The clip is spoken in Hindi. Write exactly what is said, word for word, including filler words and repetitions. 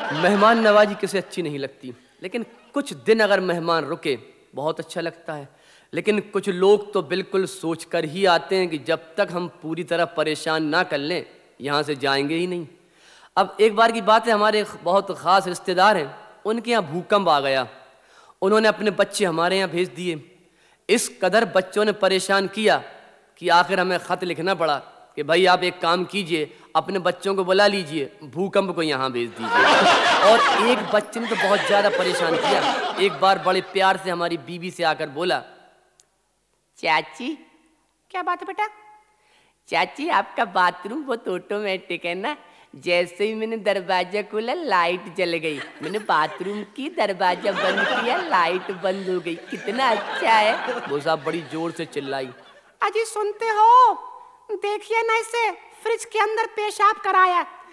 मेहमान नवाजी किसे अच्छी नहीं लगती, लेकिन कुछ दिन अगर मेहमान रुके बहुत अच्छा लगता है। लेकिन कुछ लोग तो बिल्कुल सोच कर ही आते हैं कि जब तक हम पूरी तरह परेशान ना कर लें यहाँ से जाएंगे ही नहीं। अब एक बार की बात है, हमारे बहुत ख़ास रिश्तेदार हैं, उनके यहाँ भूकंप आ गया। उन्होंने अपने बच्चे हमारे यहाँ भेज दिए। इस कदर बच्चों ने परेशान किया कि आखिर हमें ख़त लिखना पड़ा कि भाई आप एक काम कीजिए, अपने बच्चों को बुला लीजिए, भूकंप को यहाँ भेज दीजिए। और एक बच्चे ने तो बहुत ज़्यादा परेशान किया। एक बार बड़े प्यार से हमारी बीवी से आकर बोला, चाची। क्या बात है बेटा? चाची आपका बाथरूम बहुत ऑटोमेटिक है ना, जैसे ही मैंने दरवाजा खोला लाइट जल गई, मैंने बाथरूम की दरवाजा बंद किया लाइट बंद हो गई, कितना अच्छा है। वो साहब बड़ी जोर से चिल्लाई, अजी सुनते हो, देखिए ना इसे फ्रिज के अंदर पेशाब कराया,